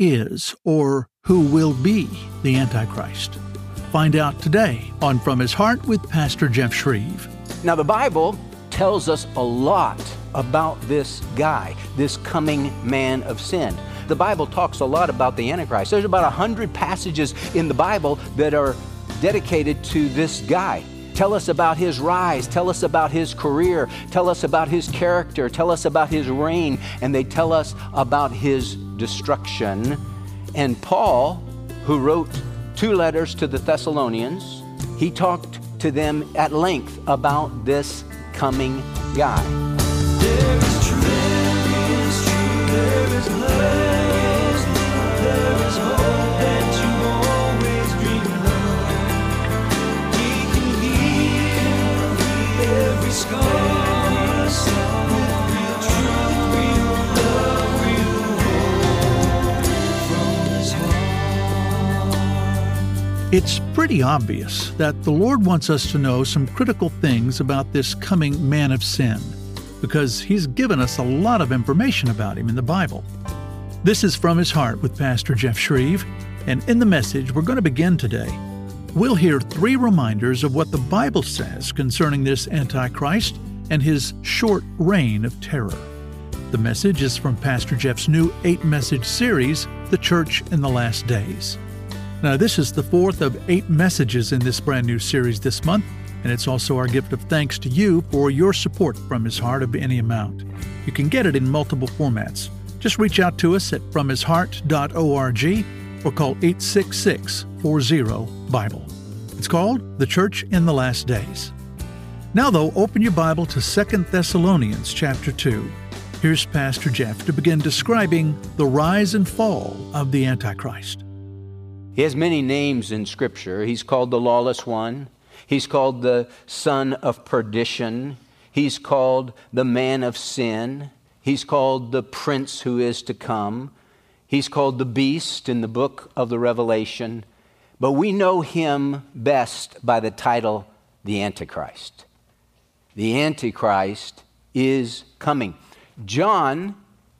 is or who will be the Antichrist? Find out today on From His Heart with Pastor Jeff Shreve. Now, the Bible tells us a lot about this guy, this coming man of sin. The Bible talks a lot about the Antichrist. There's about 100 passages in the Bible that are dedicated to this guy. Tell us about his rise, tell us about his career, tell us about his character, tell us about his reign, and they tell us about his destruction. And Paul, who wrote 2 letters to the Thessalonians, he talked to them at length about this coming guy. There is truth, there is truth, there is love, there is hope that you always dreamed of. He can heal every scar, with real truth, real love, real hope from His heart. It's pretty obvious that the Lord wants us to know some critical things about this coming man of sin, because He's given us a lot of information about Him in the Bible. This is From His Heart with Pastor Jeff Shreve, and in the message we're going to begin today, we'll hear 3 reminders of what the Bible says concerning this Antichrist and his short reign of terror. The message is from Pastor Jeff's new 8-message series, The Church in the Last Days. Now, this is the 4th of 8 messages in this brand new series this month, and it's also our gift of thanks to you for your support from His Heart of any amount. You can get it in multiple formats. Just reach out to us at fromhisheart.org or call 866-40-BIBLE. It's called The Church in the Last Days. Now, though, open your Bible to 2 Thessalonians chapter 2. Here's Pastor Jeff to begin describing the rise and fall of the Antichrist. He has many names in Scripture. He's called the Lawless One. He's called the Son of Perdition. He's called the Man of Sin. He's called the Prince who is to come. He's called the Beast in the book of the Revelation. But we know him best by the title, the Antichrist. The Antichrist is coming. John,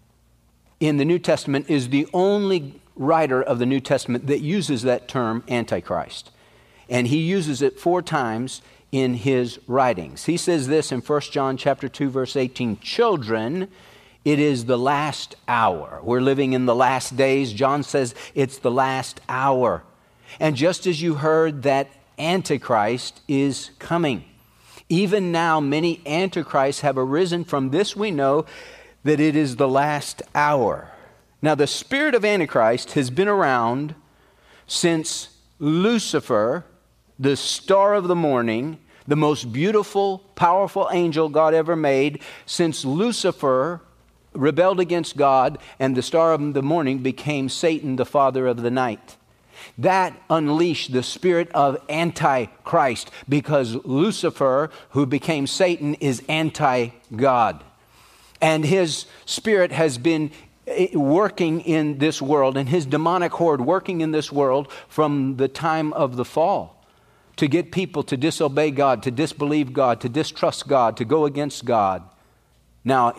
in the New Testament, is the only writer of the New Testament that uses that term Antichrist. And he uses it 4 times in his writings. He says this in 1 John chapter 2, verse 18, "Children, it is the last hour." We're living in the last days. John says it's the last hour. And just as you heard that Antichrist is coming. Even now, many Antichrists have arisen. From this we know that it is the last hour. Now, the spirit of Antichrist has been around since Lucifer, the star of the morning, the most beautiful, powerful angel God ever made, since Lucifer rebelled against God and the star of the morning became Satan, the father of the night. That unleashed the spirit of Antichrist, because Lucifer, who became Satan, is anti-God. And his spirit has been working in this world, and his demonic horde working in this world from the time of the fall, to get people to disobey God, to disbelieve God, to distrust God, to go against God. Now,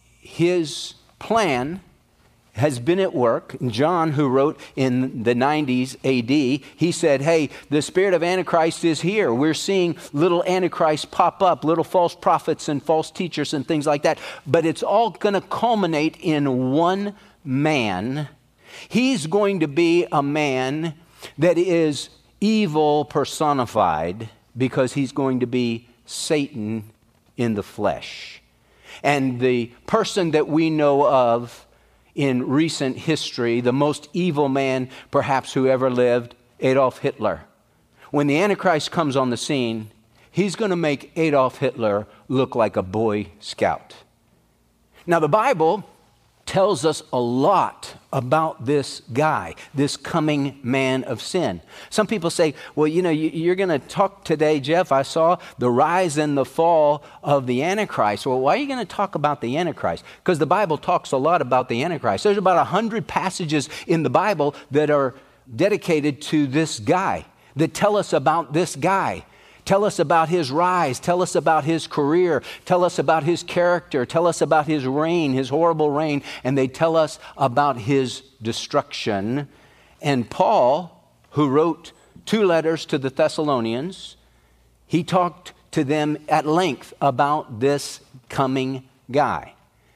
his plan has been at work. John, who wrote in the 90s AD, he said, hey, the spirit of Antichrist is here. We're seeing little Antichrists pop up, little false prophets and false teachers and things like that. But it's all going to culminate in one man. He's going to be a man that is evil personified, because he's going to be Satan in the flesh. And the person that we know of in recent history, the most evil man perhaps who ever lived, Adolf Hitler. When the Antichrist comes on the scene, he's going to make Adolf Hitler look like a Boy Scout. Now, the Bible tells us a lot about this guy, this coming man of sin. Some people say, well, you're going to talk today, Jeff, I saw the rise and the fall of the Antichrist. Well, why are you going to talk about the Antichrist? Because the Bible talks a lot about the Antichrist. There's about 100 passages in the Bible that are dedicated to this guy, that tell us about this guy. Tell us about his rise. Tell us about his career. Tell us about his character. Tell us about his reign, his horrible reign. And they tell us about his destruction. And Paul, who wrote 2 letters to the Thessalonians, he talked to them at length about this coming guy.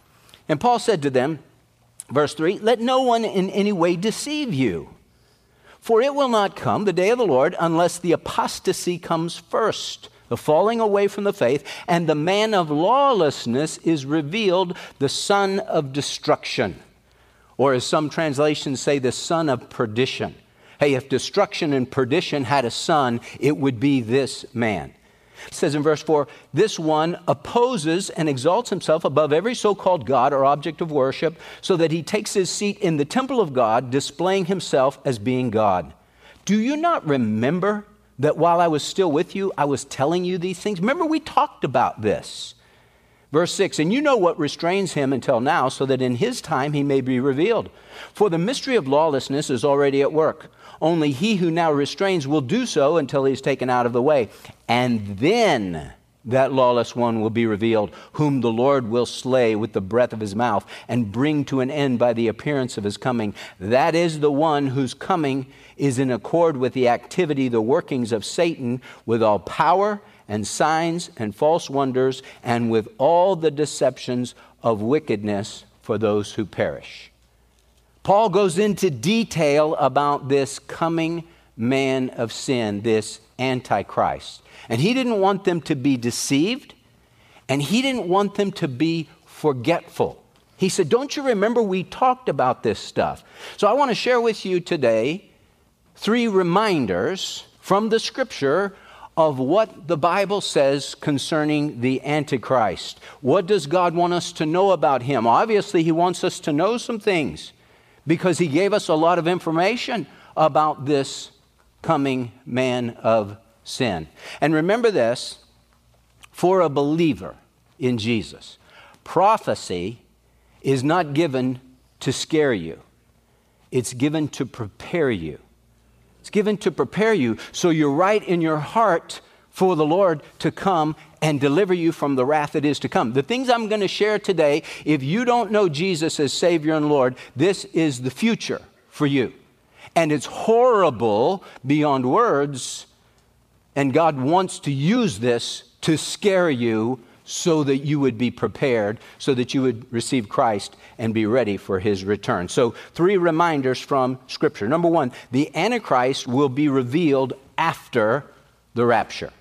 And Paul said to them, verse 3, "Let no one in any way deceive you. For it will not come, the day of the Lord, unless the apostasy comes first, the falling away from the faith, and the man of lawlessness is revealed, the son of destruction." Or as some translations say, the son of perdition. Hey, if destruction and perdition had a son, it would be this man. It says in verse 4, "This one opposes and exalts himself above every so-called God or object of worship, so that he takes his seat in the temple of God, displaying himself as being God. Do you not remember that while I was still with you, I was telling you these things?" Remember, we talked about this. Verse 6, "And you know what restrains him until now, so that in his time he may be revealed. For the mystery of lawlessness is already at work. Only he who now restrains will do so until he is taken out of the way. And then that lawless one will be revealed, whom the Lord will slay with the breath of his mouth and bring to an end by the appearance of his coming. That is the one whose coming is in accord with the activity, the workings of Satan, with all power and signs and false wonders, and with all the deceptions of wickedness for those who perish." Paul goes into detail about this coming man of sin, this Antichrist. And he didn't want them to be deceived, and he didn't want them to be forgetful. He said, "Don't you remember we talked about this stuff?" So I want to share with you today 3 reminders from the Scripture of what the Bible says concerning the Antichrist. What does God want us to know about him? Obviously, he wants us to know some things, because he gave us a lot of information about this coming man of sin. And remember this, for a believer in Jesus, prophecy is not given to scare you. It's given to prepare you. It's given to prepare you so you're right in your heart for the Lord to come and deliver you from the wrath that is to come. The things I'm going to share today, if you don't know Jesus as Savior and Lord, this is the future for you. And it's horrible beyond words, and God wants to use this to scare you so that you would be prepared, so that you would receive Christ and be ready for his return. So 3 reminders from Scripture. Number 1, the Antichrist will be revealed after the rapture.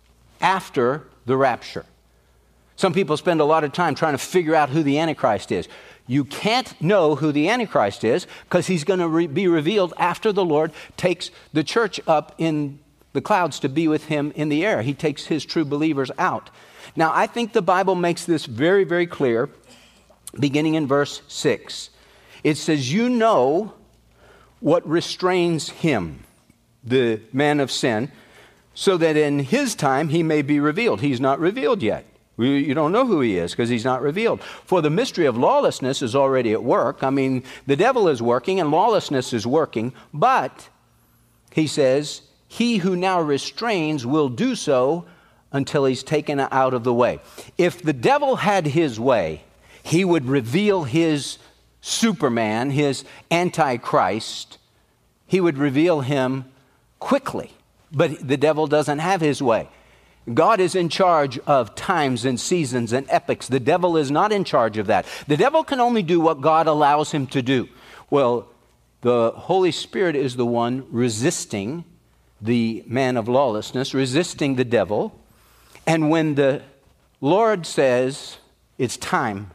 After the rapture. Some people spend a lot of time trying to figure out who the Antichrist is. You can't know who the Antichrist is because he's going to be revealed after the Lord takes the church up in the clouds to be with him in the air. He takes his true believers out. Now, I think the Bible makes this very, very clear, beginning in verse 6. It says, "You know what restrains him, the man of sin, so that in his time he may be revealed." He's not revealed yet. You don't know who he is because he's not revealed. "For the mystery of lawlessness is already at work." I mean, the devil is working and lawlessness is working. But, he says, "he who now restrains will do so until he's taken out of the way." If the devil had his way, he would reveal his Superman, his Antichrist. He would reveal him quickly. But the devil doesn't have his way. God is in charge of times and seasons and epochs. The devil is not in charge of that. The devil can only do what God allows him to do. Well, the Holy Spirit is the one resisting the man of lawlessness, resisting the devil. And when the Lord says it's time,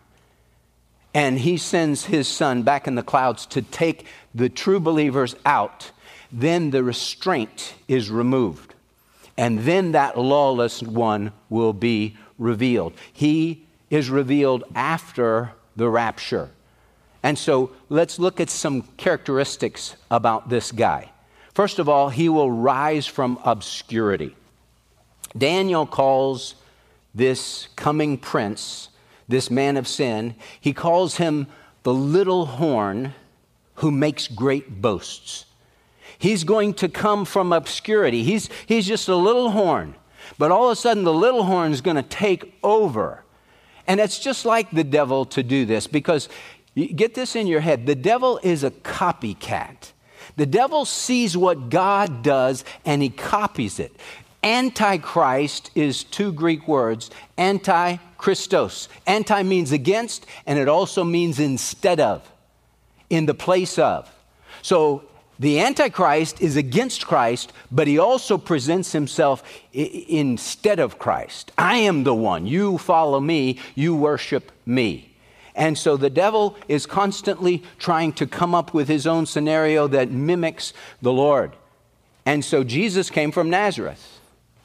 and he sends his son back in the clouds to take the true believers out, then the restraint is removed. And then that lawless one will be revealed. He is revealed after the rapture. And so let's look at some characteristics about this guy. First of all, he will rise from obscurity. Daniel calls this coming prince, this man of sin, he calls him the little horn who makes great boasts. He's going to come from obscurity. He's just a little horn. But all of a sudden, the little horn is going to take over. And it's just like the devil to do this, because you get this in your head. The devil is a copycat. The devil sees what God does and he copies it. Antichrist is two Greek words, anti-Christos. Anti means against, and it also means instead of, in the place of. So the Antichrist is against Christ, but he also presents himself instead of Christ. I am the one. You follow me. You worship me. And so the devil is constantly trying to come up with his own scenario that mimics the Lord. And so Jesus came from Nazareth.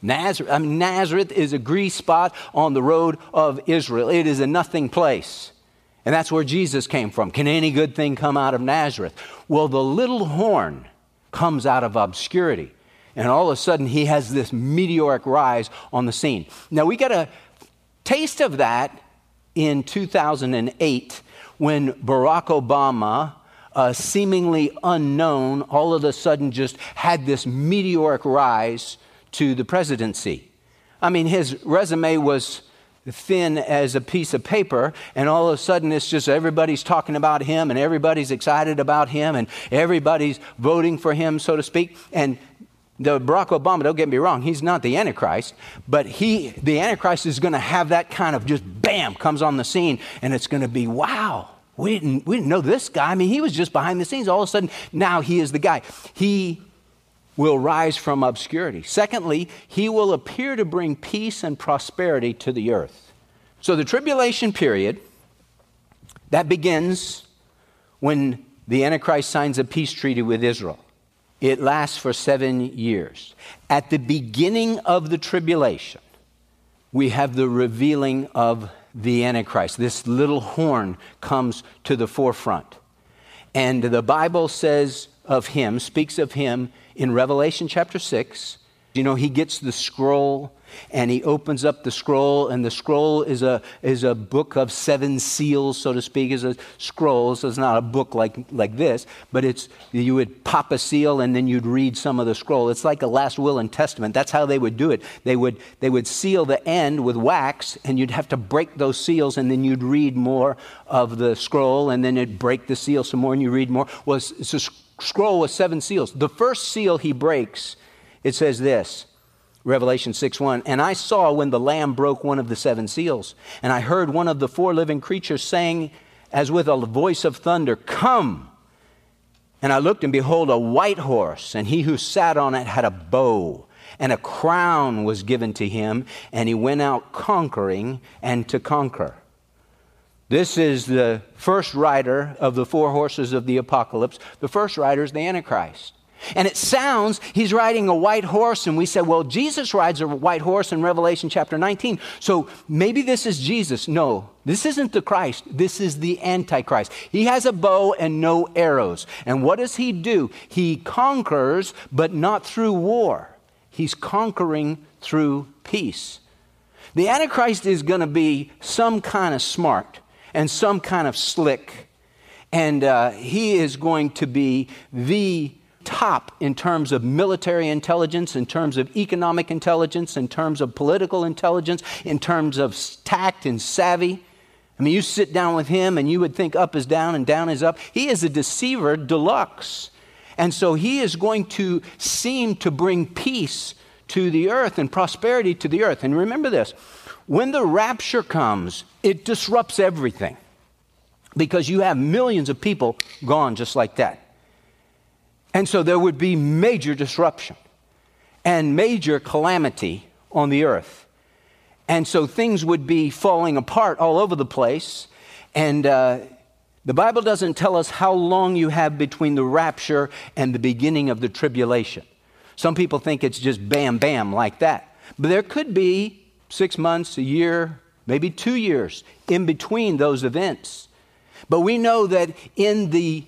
Nazareth is a grease spot on the road of Israel. It is a nothing place. And that's where Jesus came from. Can any good thing come out of Nazareth? Well, the little horn comes out of obscurity. And all of a sudden, he has this meteoric rise on the scene. Now, we got a taste of that in 2008 when Barack Obama, seemingly unknown, all of a sudden just had this meteoric rise to the presidency. I mean, his resume was thin as a piece of paper, and all of a sudden it's just everybody's talking about him, and everybody's excited about him, and everybody's voting for him, so to speak. And the Barack Obama, don't get me wrong, he's not the Antichrist, but the Antichrist is going to have that kind of just bam, comes on the scene, and it's going to be, wow, we didn't know this guy. I mean, he was just behind the scenes. All of a sudden, now he is the guy. He will rise from obscurity. Secondly, he will appear to bring peace and prosperity to the earth. So the tribulation period, that begins when the Antichrist signs a peace treaty with Israel. It lasts for 7 years. At the beginning of the tribulation, we have the revealing of the Antichrist. This little horn comes to the forefront. And the Bible says of him, speaks of him in Revelation chapter 6. You know, he gets the scroll and he opens up the scroll, and the scroll is a book of 7 seals, so to speak, is a scroll. So it's not a book like this, but it's, you would pop a seal and then you'd read some of the scroll. It's like a last will and testament. That's how they would do it. They would seal the end with wax, and you'd have to break those seals, and then you'd read more of the scroll, and then it'd break the seal some more and you read more. Well, it's a scroll with 7 seals. The first seal he breaks, it says this, Revelation 6:1, and I saw when the Lamb broke one of the 7 seals, and I heard one of the 4 living creatures saying, as with a voice of thunder, "Come!" And I looked, and behold, a white horse, and he who sat on it had a bow, and a crown was given to him, and he went out conquering and to conquer. This is the first rider of the 4 horses of the apocalypse. The first rider is the Antichrist. And it sounds, he's riding a white horse, and we say, well, Jesus rides a white horse in Revelation chapter 19. So maybe this is Jesus. No, this isn't the Christ. This is the Antichrist. He has a bow and no arrows. And what does he do? He conquers, but not through war. He's conquering through peace. The Antichrist is going to be some kind of smart and some kind of slick. And he is going to be the top in terms of military intelligence, in terms of economic intelligence, in terms of political intelligence, in terms of tact and savvy. I mean, you sit down with him and you would think up is down and down is up. He is a deceiver deluxe. And so he is going to seem to bring peace to the earth and prosperity to the earth. And remember this, when the rapture comes, it disrupts everything, because you have millions of people gone just like that. And so there would be major disruption and major calamity on the earth. And so things would be falling apart all over the place. And the Bible doesn't tell us how long you have between the rapture and the beginning of the tribulation. Some people think it's just bam, bam, like that. But there could be 6 months, a year, maybe 2 years in between those events. But we know that in the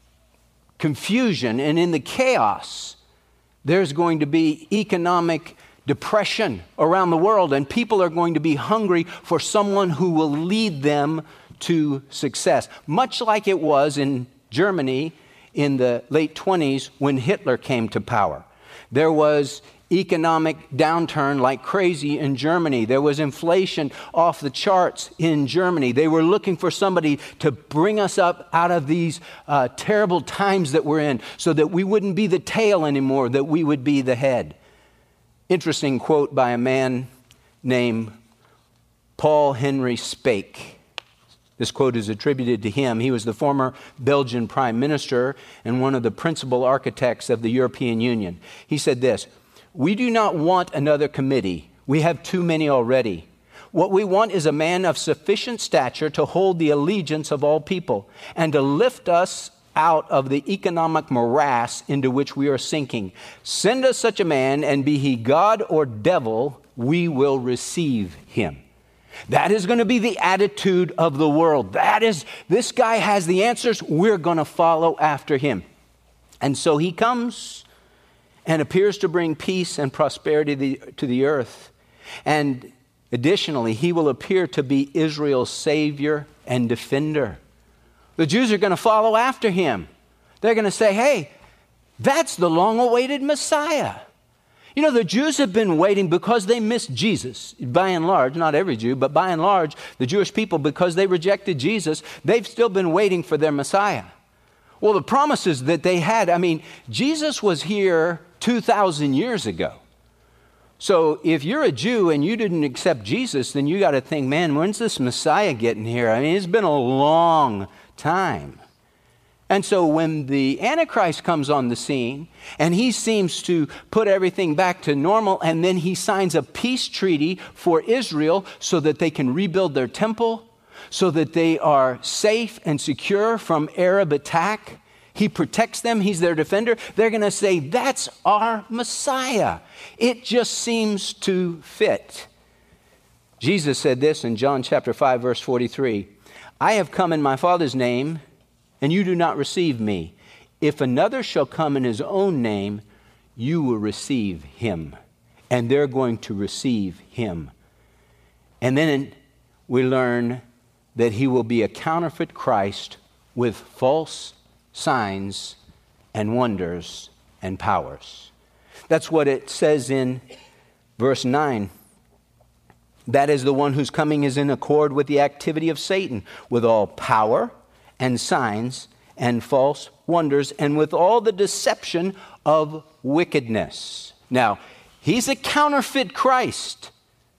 confusion and in the chaos, there's going to be economic depression around the world, and people are going to be hungry for someone who will lead them to success. Much like it was in Germany in the late 20s when Hitler came to power. There was economic downturn like crazy in Germany. There was inflation off the charts in Germany. They were looking for somebody to bring us up out of these terrible times that we're in so that we wouldn't be the tail anymore, that we would be the head. Interesting quote by a man named Paul Henry Spaak. This quote is attributed to him. He was the former Belgian prime minister and one of the principal architects of the European Union. He said this: "We do not want another committee. We have too many already. What we want is a man of sufficient stature to hold the allegiance of all people and to lift us out of the economic morass into which we are sinking. Send us such a man, and be he God or devil, we will receive him." That is going to be the attitude of the world. This guy has the answers. We're going to follow after him. And so he comes and appears to bring peace and prosperity to the earth. And additionally, he will appear to be Israel's savior and defender. The Jews are going to follow after him. They're going to say, hey, that's the long-awaited Messiah. You know, the Jews have been waiting because they missed Jesus. By and large, not every Jew, but by and large, the Jewish people, because they rejected Jesus, they've still been waiting for their Messiah. Well, the promises that they had, Jesus was here 2,000 years ago. So if you're a Jew and you didn't accept Jesus, then you got to think, man, when's this Messiah getting here? It's been a long time. And so when the Antichrist comes on the scene and he seems to put everything back to normal, and then he signs a peace treaty for Israel so that they can rebuild their temple, so that they are safe and secure from Arab attack. He protects them. He's their defender. They're going to say, that's our Messiah. It just seems to fit. Jesus said this in John chapter 5, verse 43. "I have come in my Father's name, and you do not receive me. If another shall come in his own name, you will receive him." And they're going to receive him. And then we learn that he will be a counterfeit Christ with false signs and wonders and powers. That's what it says in verse 9. "That is the one whose coming is in accord with the activity of Satan, with all power and signs and false wonders, and with all the deception of wickedness." Now, he's a counterfeit Christ.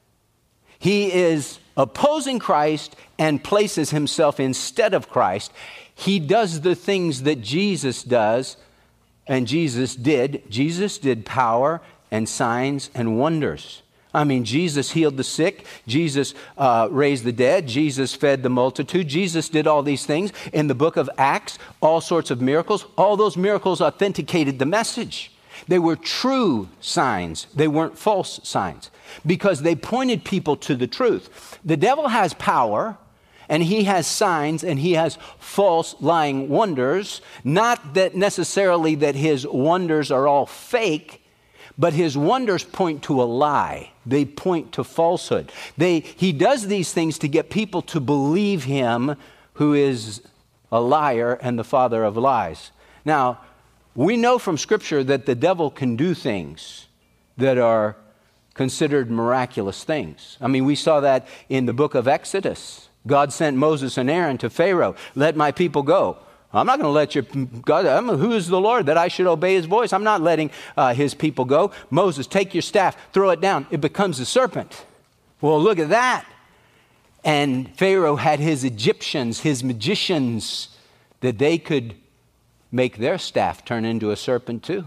He is opposing Christ and places himself instead of Christ. He does the things that Jesus does, and Jesus did. Jesus did power and signs and wonders. Jesus healed the sick. Jesus raised the dead. Jesus fed the multitude. Jesus did all these things. In the book of Acts, all sorts of miracles. All those miracles authenticated the message. They were true signs. They weren't false signs, because they pointed people to the truth. The devil has power, and he has signs, and he has false lying wonders. Not that necessarily that his wonders are all fake, but his wonders point to a lie. They point to falsehood. He does these things to get people to believe him, who is a liar and the father of lies. Now, we know from Scripture that the devil can do things that are considered miraculous things. We saw that in the book of Exodus. God sent Moses and Aaron to Pharaoh. "Let my people go." I'm not going to let your God. Who is the Lord that I should obey his voice? I'm not letting his people go. "Moses, take your staff, throw it down. It becomes a serpent." Well, look at that. And Pharaoh had his Egyptians, his magicians, that they could make their staff turn into a serpent too.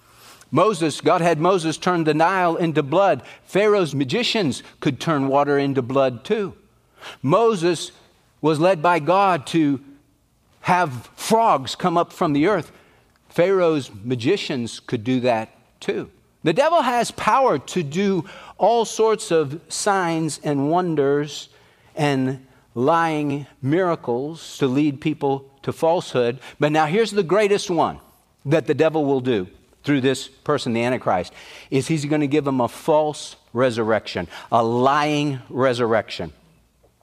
God had Moses turn the Nile into blood. Pharaoh's magicians could turn water into blood too. Moses was led by God to have frogs come up from the earth. Pharaoh's magicians could do that too. The devil has power to do all sorts of signs and wonders and lying miracles to lead people to falsehood. But now here's the greatest one that the devil will do through this person, the Antichrist, is he's going to give them a false resurrection, a lying resurrection.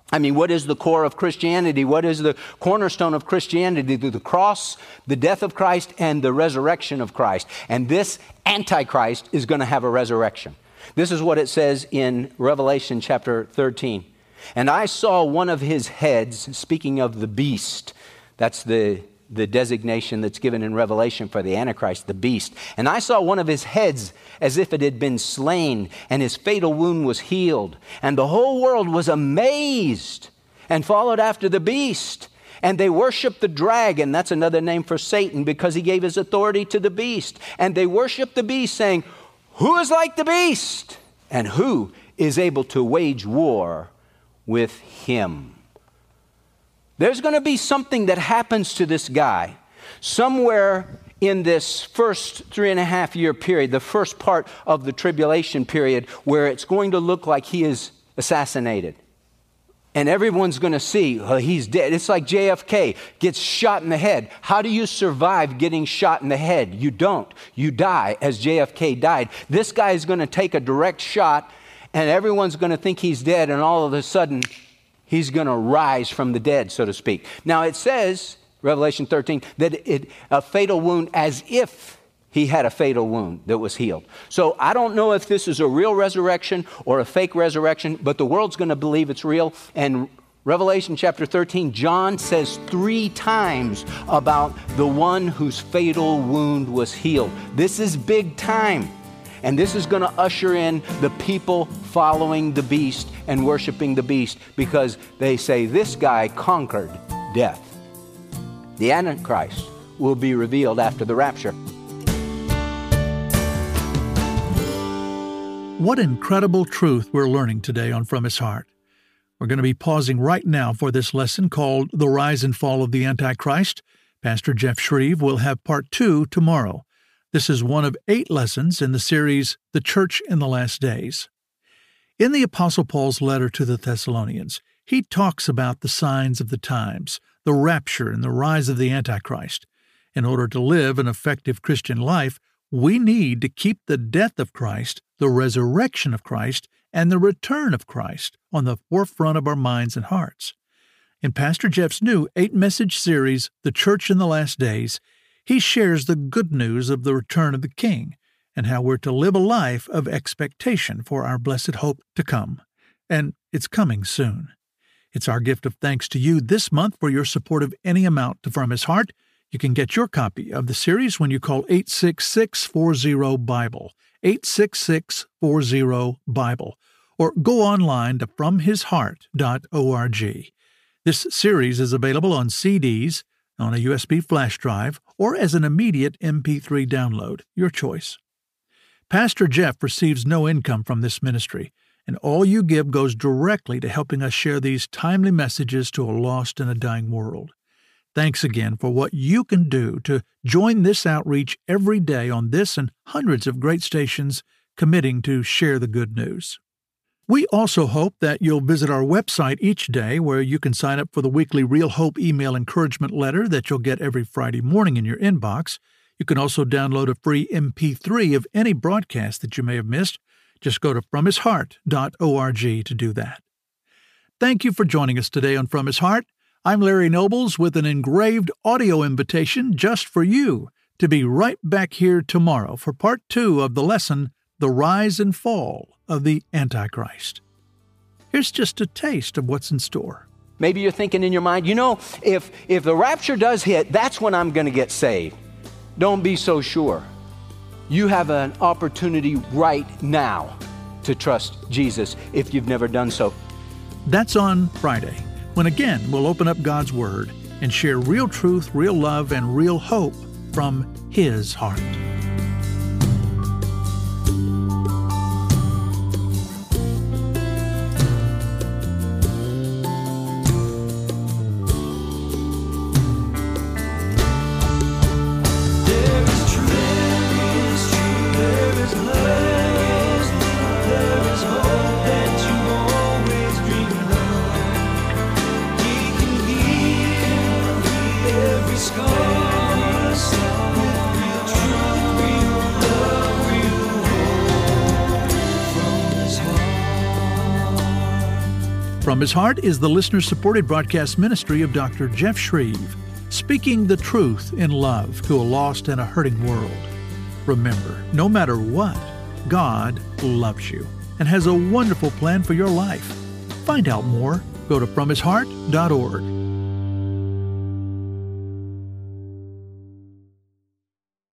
I mean, what is the core of Christianity? What is the cornerstone of Christianity? The cross, the death of Christ, and the resurrection of Christ. And this Antichrist is going to have a resurrection. This is what it says in Revelation chapter 13. And I saw one of his heads, speaking of the beast. That's the designation that's given in Revelation for the Antichrist, the beast. And I saw one of his heads as if it had been slain, and his fatal wound was healed. And the whole world was amazed and followed after the beast. And they worshiped the dragon, that's another name for Satan, because he gave his authority to the beast. And they worshiped the beast, saying, "Who is like the beast? And who is able to wage war with him?" There's going to be something that happens to this guy somewhere in this first 3.5 year period, the first part of the tribulation period, where it's going to look like he is assassinated. And everyone's going to see, well, he's dead. It's like JFK gets shot in the head. How do you survive getting shot in the head? You don't. You die as JFK died. This guy is going to take a direct shot, and everyone's going to think he's dead, and all of a sudden, he's going to rise from the dead, so to speak. Now, it says, Revelation 13, that a fatal wound as if he had a fatal wound that was healed. So I don't know if this is a real resurrection or a fake resurrection, but the world's going to believe it's real. And Revelation chapter 13, John says 3 times about the one whose fatal wound was healed. This is big time. And this is going to usher in the people following the beast and worshiping the beast, because they say this guy conquered death. The Antichrist will be revealed after the rapture. What incredible truth we're learning today on From His Heart. We're going to be pausing right now for this lesson called The Rise and Fall of the Antichrist. Pastor Jeff Shreve will have part 2 tomorrow. This is one of 8 lessons in the series, The Church in the Last Days. In the Apostle Paul's letter to the Thessalonians, he talks about the signs of the times, the rapture and the rise of the Antichrist. In order to live an effective Christian life, we need to keep the death of Christ, the resurrection of Christ, and the return of Christ on the forefront of our minds and hearts. In Pastor Jeff's new 8-message series, The Church in the Last Days, he shares the good news of the return of the King and how we're to live a life of expectation for our blessed hope to come. And it's coming soon. It's our gift of thanks to you this month for your support of any amount to From His Heart. You can get your copy of the series when you call 866-40-BIBLE, 866-40-BIBLE, or go online to FromHisHeart.org. This series is available on CDs, on a USB flash drive, or as an immediate MP3 download, your choice. Pastor Jeff receives no income from this ministry, and all you give goes directly to helping us share these timely messages to a lost and a dying world. Thanks again for what you can do to join this outreach every day on this and hundreds of great stations committing to share the good news. We also hope that you'll visit our website each day, where you can sign up for the weekly Real Hope email encouragement letter that you'll get every Friday morning in your inbox. You can also download a free MP3 of any broadcast that you may have missed. Just go to FromHisHeart.org to do that. Thank you for joining us today on From His Heart. I'm Larry Nobles with an engraved audio invitation just for you to be right back here tomorrow for part 2 of the lesson, The Rise and Fall of the Antichrist. Here's just a taste of what's in store. Maybe you're thinking in your mind, if the rapture does hit, that's when I'm going to get saved. Don't be so sure. You have an opportunity right now to trust Jesus if you've never done so. That's on Friday, when again we'll open up God's Word and share real truth, real love, and real hope from His heart. Scars with real truth. From His Heart is the listener-supported broadcast ministry of Dr. Jeff Shreve, speaking the truth in love to a lost and a hurting world. Remember, no matter what, God loves you and has a wonderful plan for your life. Find out more. Go to FromHisHeart.org.